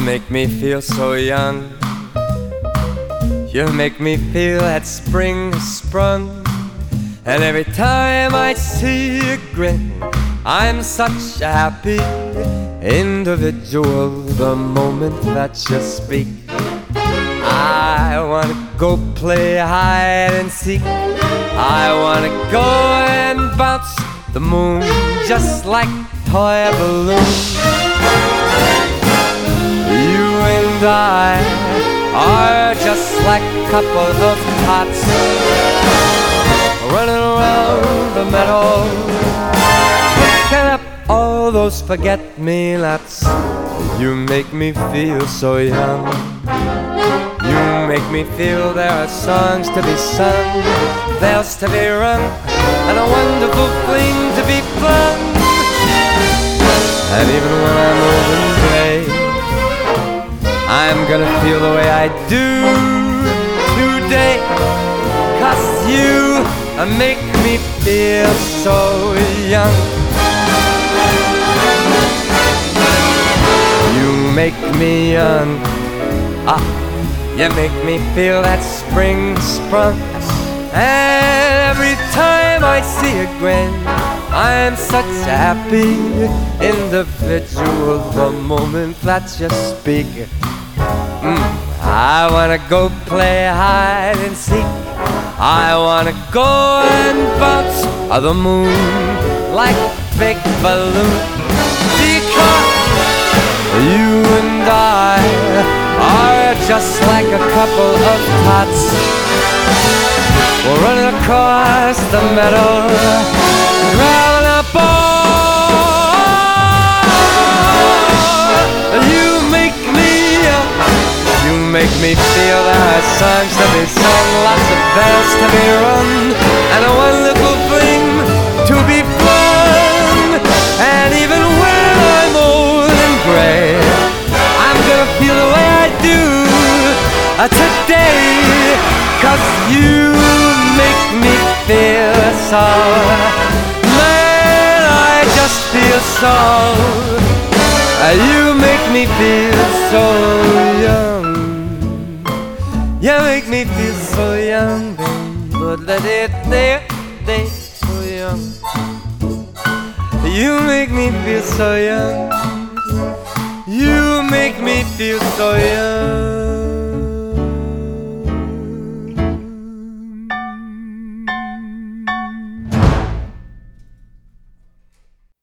make me feel so young. You make me feel that spring has sprung. And every time I see you grin, I'm such a happy individual. The moment that you speak, I wanna go play hide and seek. I wanna go and bounce the moon just like a toy balloon. You and I are just like a couple of tots running around the meadow, picking up all those forget-me-nots. You make me feel so young. You make me feel there are songs to be sung, bells to be rung, and a wonderful fling to be flung. And even when I'm old and gray, I'm gonna feel the way I do today, 'cause you make me feel so young. You make me young. You make me feel that spring sprung. And every time I see you grin, I'm such a happy individual. The moment that you speak, I wanna go play hide and seek. I wanna go and bounce the moon like a big balloon, because you and I are just like a couple of tots. We're running across the meadow, grabbing a ball. You make me feel there are songs to be sung, lots of bells to be rung, and a wonderful fling to be flung. And even when I'm old and gray, I'm gonna feel the way I do today, 'cause you make me feel so. Man, I just feel so. You make me feel so young. You make me feel so young, but let it stay so young. You make me feel so young. You make me feel so young.